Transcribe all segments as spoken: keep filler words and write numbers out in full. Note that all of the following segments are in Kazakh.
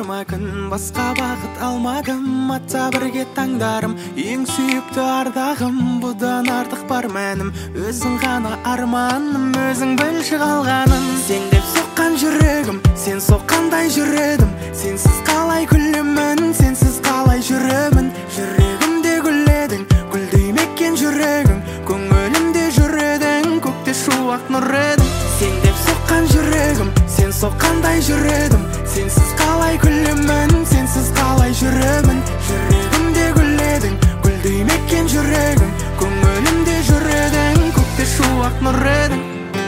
жиырма күн басқа бақыт алмадым, атса бірге таңдарым, ең сүйікті ардағым, бұдан артық бар мәнім, өзің ғана арманым, өзің білші қалғаным. Сен деп соққан жүрегім, сен соққандай жүредім, сенсіз қалай күлемін, сенсіз қалай жүремін. Жүрегімде гүледің, гүлдей мекен жүрегің, көңілімде жүредің, көкте шуақ нұр едің. Сен деп соққан жүрегім, сен соққандай жүредім, сенсіз қалай күлемін, сенсіз қалай жүремін. Жүрегімде гүледің, гүлдей мекен жүрегің, көңілімде жүредің, көкте шуақ нұр едің.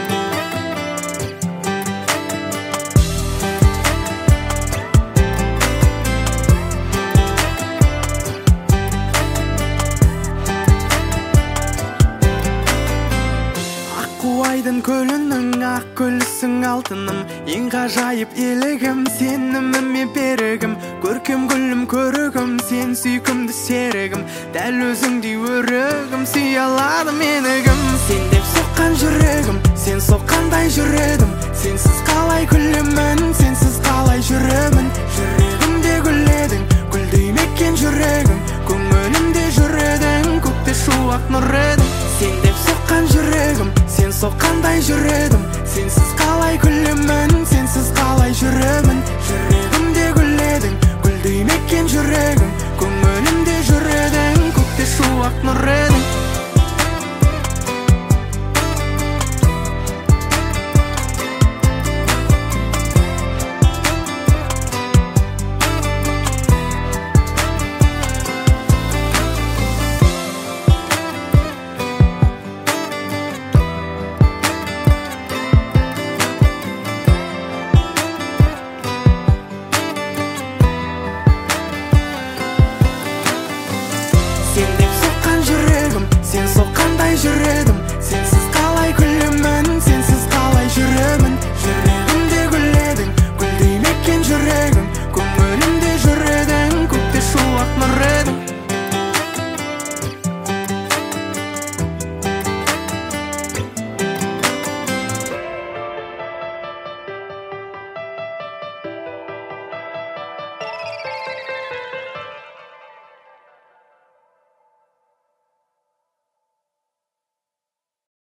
Айдын көлінің ақ көлісің алтыным, ең ғажайып елігім, сеніміме берігім, көркем гүлім көрігім, сен сүйкімді серігім, дәл өзіңдей өрігім, сүй алады менігім. Сен деп соққан жүрегім, сен соққандай жүредім, сенсіз қалай күлемін, сенсіз қалай жүремін. Жүрегімде гүледің, гүлдей мекен жүрегім, көңілімде жүредің, көкте шуақ нұр едің. Сен деп соққан жүрегім, сен соққандай жүредім,